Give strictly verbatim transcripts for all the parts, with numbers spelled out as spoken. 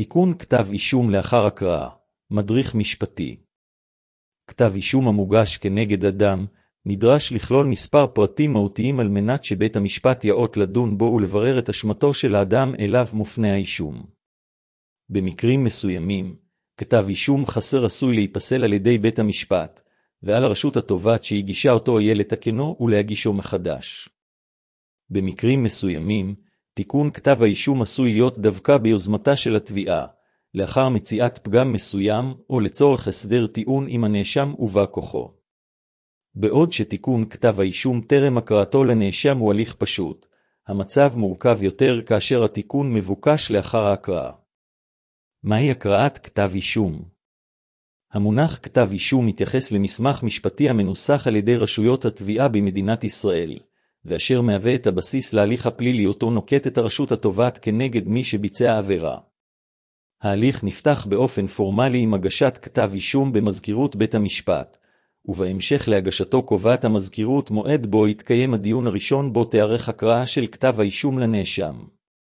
תיקון כתב אישום לאחר הקראה, מדריך משפטי. כתב אישום המוגש כנגד אדם, נדרש לכלול מספר פרטים מהותיים על מנת שבית המשפט יאות לדון בו ולברר את אשמתו של האדם אליו מופנה האישום. במקרים מסוימים, כתב אישום חסר עשוי להיפסל על ידי בית המשפט, ועל הרשות התובעת שהגישה אותו יהיה לתקנו ולהגישו מחדש. במקרים מסוימים, תיקון כתב האישום עשוי להיות דווקא ביוזמתה של התביעה, לאחר מציאת פגם מסוים או לצורך הסדר טיעון עם הנאשם ובא כוחו. בעוד שתיקון כתב האישום טרם הקראתו לנאשם הוא הליך פשוט, המצב מורכב יותר כאשר התיקון מבוקש לאחר ההקראה. מהי הקראת כתב אישום? המונח כתב אישום מתייחס למסמך משפטי המנוסח על ידי רשויות התביעה במדינת ישראל, ואשר מהווה את הבסיס להליך הפלילי אותו נוקטת הרשות התובעת כנגד מי שביצע עבירה. ההליך נפתח באופן פורמלי עם הגשת כתב אישום במזכירות בית המשפט, ובהמשך להגשתו קובעת המזכירות מועד בו יתקיים הדיון הראשון בו תיערך הקראה של כתב האישום לנאשם.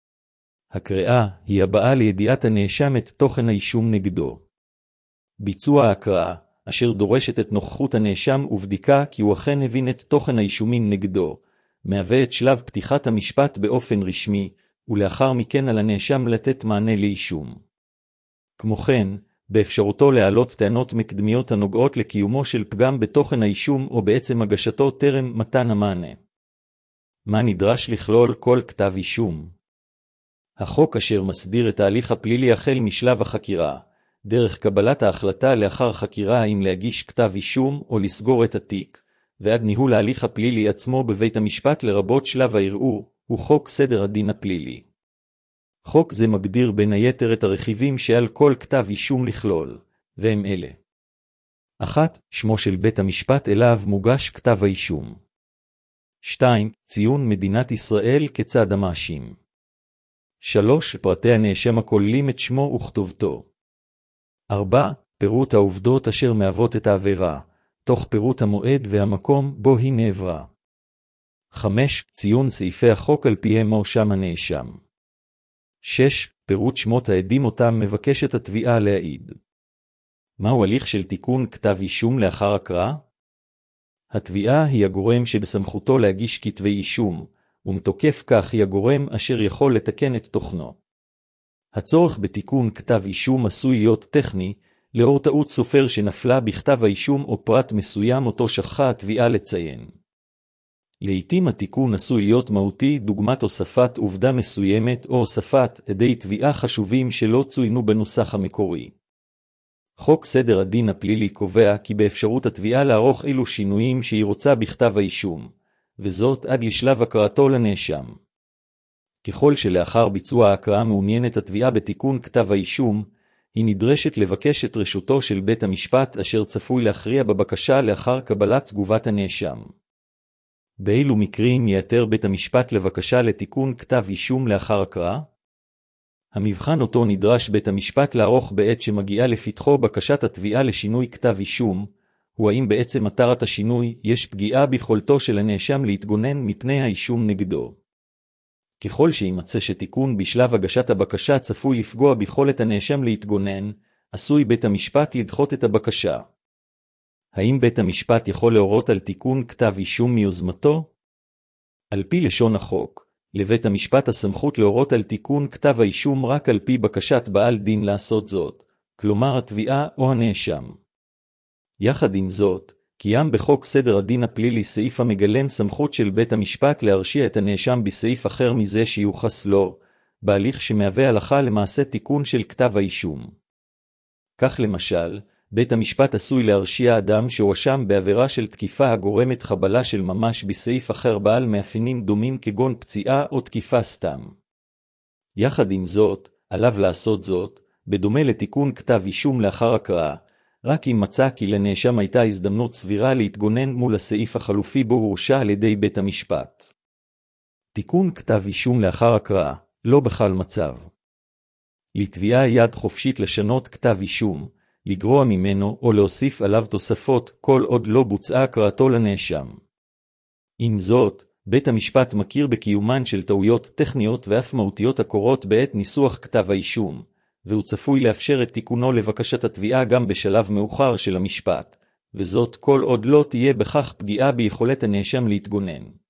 הקריאה היא הבאה לידיעת הנאשם את תוכן האישום נגדו. ביצוע ההקראה, אשר דורשת את נוכחות הנאשם ובדיקה כי הוא אכן הבין את תוכן האישומים נגדו, מהווה את שלב פתיחת המשפט באופן רשמי, ולאחר מכן על הנאשם לתת מענה לאישום. כמו כן, באפשרותו להעלות טענות מקדמיות הנוגעות לקיומו של פגם בתוכן האישום או בעצם הגשתו טרם מתן המענה. מה נדרש לכלול כל כתב אישום? החוק אשר מסדיר את ההליך הפלילי החל משלב החקירה, דרך קבלת ההחלטה לאחר חקירה האם להגיש כתב אישום או לסגור את התיק, ועד ניהול ההליך הפלילי עצמו בבית המשפט לרבות שלב הערעור, הוא חוק סדר הדין הפלילי. חוק זה מגדיר בין היתר את הרכיבים שעל כל כתב אישום לכלול, והם אלה. אחת. שמו של בית המשפט אליו מוגש כתב האישום. שתיים. ציון מדינת ישראל כצד המאשים. שלוש. פרטי הנאשם הכוללים את שמו וכתובתו. ארבע. פירוט העובדות אשר מהוות את העבירה, תוך פירוט המועד והמקום בו היא נעברה. חמש. ציון סעיפי החוק על פיהם מואשם הנאשם. שש. פירוט שמות העדים אותם מבקשת התביעה להעיד. מהו הליך של תיקון כתב אישום לאחר הקראה? התביעה היא הגורם שבסמכותו להגיש כתבי אישום, ומתוקף כך היא הגורם אשר יכול לתקן את תוכנו. הצורך בתיקון כתב אישום עשוי להיות טכני, לאור טעות סופר שנפלה בכתב האישום או פרט מסוים אותו שכחה התביעה לציין. לעתים התיקון עשוי להיות מהותי דוגמת הוספת עובדה מסוימת או הוספת עדי תביעה חשובים שלא צוינו בנוסח המקורי. חוק סדר הדין הפלילי קובע כי באפשרות התביעה לערוך אילו שינויים שהיא רוצה בכתב האישום, וזאת עד לשלב הקראתו לנאשם. ככל שלאחר ביצוע ההקראה מעוניינת התביעה בתיקון כתב האישום, היא נדרשת לבקש את רשותו של בית המשפט אשר צפוי להכריע בבקשה לאחר קבלת תגובת הנאשם. באילו מקרים ייתר בית המשפט לבקשה לתיקון כתב אישום לאחר הקראה? המבחן אותו נדרש בית המשפט לערוך בעת שמגיעה לפתחו בקשת התביעה לשינוי כתב אישום, הוא האם בעצם מטרת השינוי יש פגיעה ביכולתו של הנאשם להתגונן מפני האישום נגדו. ככל שימצא שתיקון בשלב הגשת הבקשה צפוי לפגוע ביכולת הנאשם להתגונן, עשוי בית המשפט לדחות את הבקשה. האם בית המשפט יכול להורות על תיקון כתב אישום מיוזמתו? על פי לשון החוק, לבית המשפט הסמכות להורות על תיקון כתב האישום רק על פי בקשת בעל דין לעשות זאת, כלומר התביעה או הנאשם. יחד עם זאת, קיים בחוק סדר הדין הפלילי סעיף המגלם סמכות של בית המשפט להרשיע את הנאשם בסעיף אחר מזה שיוחס לו, בהליך שמהווה הלכה למעשה תיקון של כתב האישום. כך למשל, בית המשפט עשוי להרשיע אדם שהואשם בעבירה של תקיפה הגורמת חבלה של ממש בסעיף אחר בעל מאפיינים דומים כגון פציעה או תקיפה סתם. יחד עם זאת, עליו לעשות זאת, בדומה לתיקון כתב אישום לאחר הקראה, רק אם מצא כי לנאשם הייתה הזדמנות סבירה להתגונן מול הסעיף החלופי בו הורשע על ידי בית המשפט. תיקון כתב אישום לאחר הקראה, לא בכל מצב. לתביעה יד חופשית לשנות כתב אישום, לגרוע ממנו או להוסיף עליו תוספות כל עוד לא בוצעה הקראתו לנאשם. עם זאת, בית המשפט מכיר בקיומן של טעויות טכניות ואף מהותיות הקורות בעת ניסוח כתב האישום, והוא צפוי לאפשר את תיקונו לבקשת התביעה גם בשלב מאוחר של המשפט, וזאת כל עוד לא תהיה בכך פגיעה ביכולת הנאשם להתגונן.